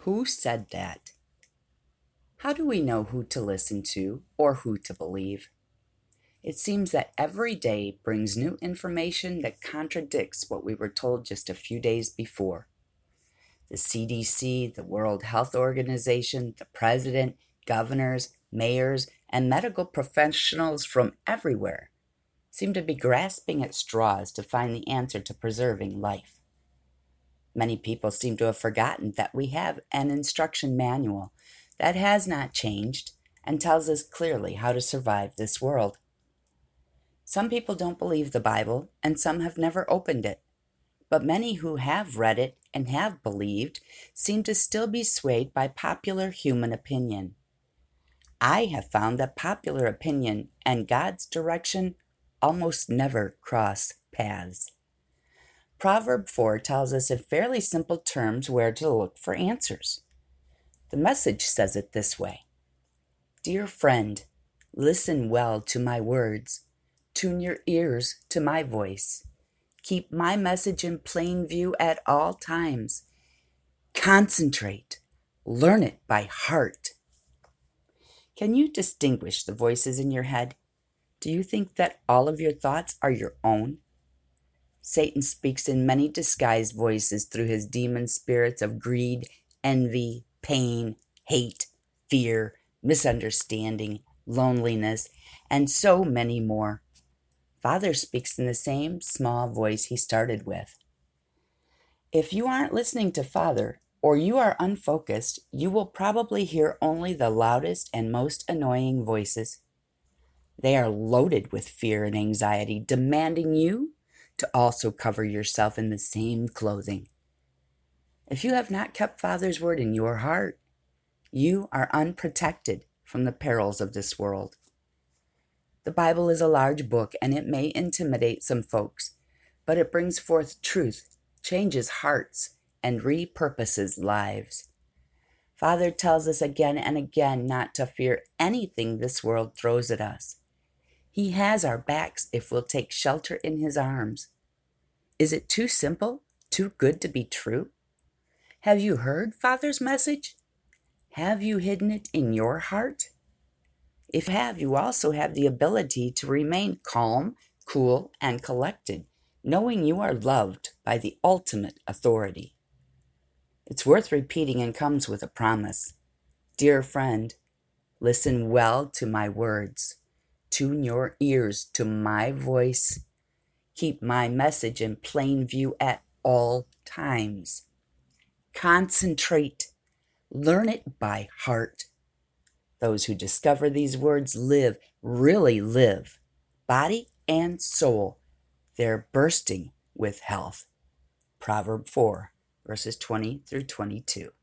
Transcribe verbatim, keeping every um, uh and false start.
Who said that? How do we know who to listen to or who to believe? It seems that every day brings new information that contradicts what we were told just a few days before. The C D C, the World Health Organization, the president, governors, mayors, and medical professionals from everywhere seem to be grasping at straws to find the answer to preserving life. Many people seem to have forgotten that we have an instruction manual that has not changed and tells us clearly how to survive this world. Some people don't believe the Bible, and some have never opened it. But many who have read it and have believed seem to still be swayed by popular human opinion. I have found that popular opinion and God's direction almost never cross paths. Proverb four tells us in fairly simple terms where to look for answers. The Message says it this way: Dear friend, listen well to my words. Tune your ears to my voice. Keep my message in plain view at all times. Concentrate. Learn it by heart. Can you distinguish the voices in your head? Do you think that all of your thoughts are your own? Satan speaks in many disguised voices through his demon spirits of greed, envy, pain, hate, fear, misunderstanding, loneliness, and so many more. Father speaks in the same small voice he started with. If you aren't listening to Father, or you are unfocused, you will probably hear only the loudest and most annoying voices. They are loaded with fear and anxiety, demanding you to also cover yourself in the same clothing. If you have not kept Father's word in your heart, you are unprotected from the perils of this world. The Bible is a large book, and it may intimidate some folks, but it brings forth truth, changes hearts, and repurposes lives. Father tells us again and again not to fear anything this world throws at us. He has our backs if we'll take shelter in his arms. Is it too simple, too good to be true? Have you heard Father's message? Have you hidden it in your heart? If you have, you also have the ability to remain calm, cool, and collected, knowing you are loved by the ultimate authority. It's worth repeating and comes with a promise. Dear friend, listen well to my words. Tune your ears to my voice. Keep my message in plain view at all times. Concentrate. Learn it by heart. Those who discover these words live, really live, body and soul. They're bursting with health. Proverb four, verses twenty through twenty-two.